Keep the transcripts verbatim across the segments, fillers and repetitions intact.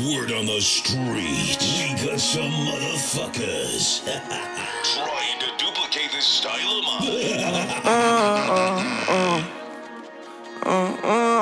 Word on the street, we got some motherfuckers trying to duplicate this style of mine. uh, uh, uh, uh,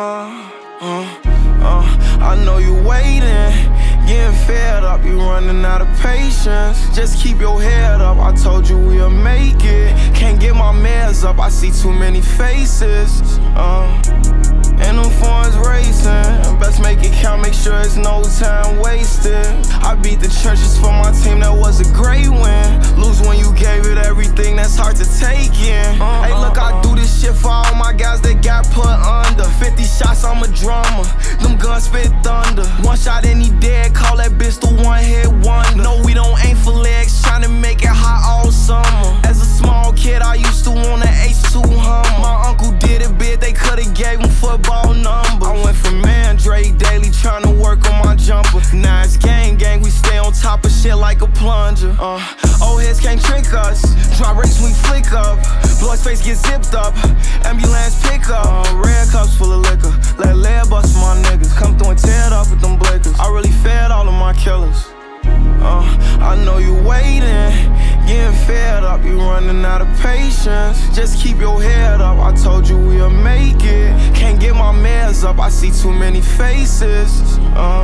uh, uh, I know you waiting, getting fed up, you running out of patience. Just keep your head up, I told you we'll make it. Can't get my meds up, I see too many faces. Uh, and them phones racing, best make it count, make sure it's no time wasted. I beat the churches for my team, that was a great win. Lose when you gave it everything, that's hard to take in. uh, Hey look, I do this shit for all my guys that got put under. Fifty shots, I'm a drummer, them guns spit thunder. One shot and he dead, call that bitch the one hit wonder. No, we don't aim for legs, tryna make it hot all summer. As a small kid, I used to want an H two Hummer. My uncle did it big, they could've gave him football numbers. I went from Mandrake Daily, tryna work on my jumper. Now it's gang gang, we stay on top of shit like a plunger. Uh, old heads can't trick us, drop rates we flick up. Blood face get zipped up, ambulance pick up. Uh, red cups full of liquor, let lead bust for my niggas. Come through and tear it up with them blickers. I really fed all of my killers. Uh, I know you waiting, getting fed up, you running out of patience. Just keep your head up, I told you we'll make it. Can't get my meds up, I see too many faces. Uh,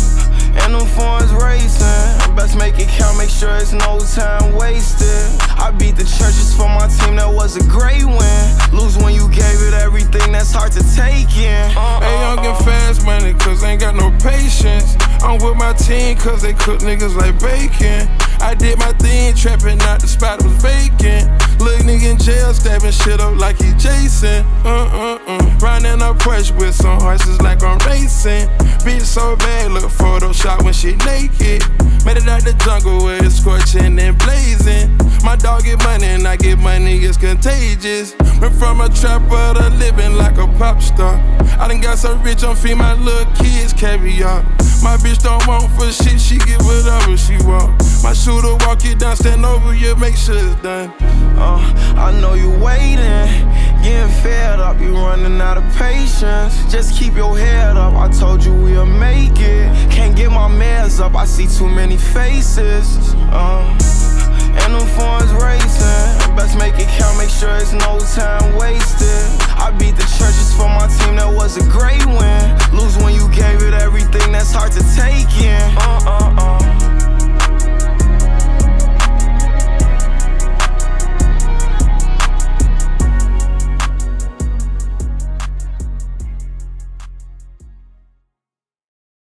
and them phones racing, best make it count, make sure it's no time wasted. I beat the churches for my team, that was a great win. Lose when you gave it everything, that's hard to take in. uh, Hey, young and fast money, cause ain't got no patience. I'm with my team, cause they cook niggas like bacon. I did my thing, trapping out the spot was vacant. Little nigga in jail, stabbing shit up like he Jason. Uh-uh-uh. Riding up Porsche with some horses like I'm racing. Bitch so bad, look Photoshop when she naked. Made it out the jungle where it's scorching and blazing. My dog get money and I get money, it's contagious. Went from a trapper to living like a pop star. I done got so rich, I'm feed my little kids caviar. My bitch don't want for shit, she get whatever she want. My shooter walk it down, stand over you, make sure it's done. Uh, I know you waiting, getting fed up, you running out of patience. Just keep your head up, I told you we'll make it. Can't get my meds up, I see too many faces. Uh, and them phones racing, best make it count, make sure it's no time wasted. I beat the churches for my team, that was a great win. Lose when you gave it everything, that's hard to take in. Uh-uh.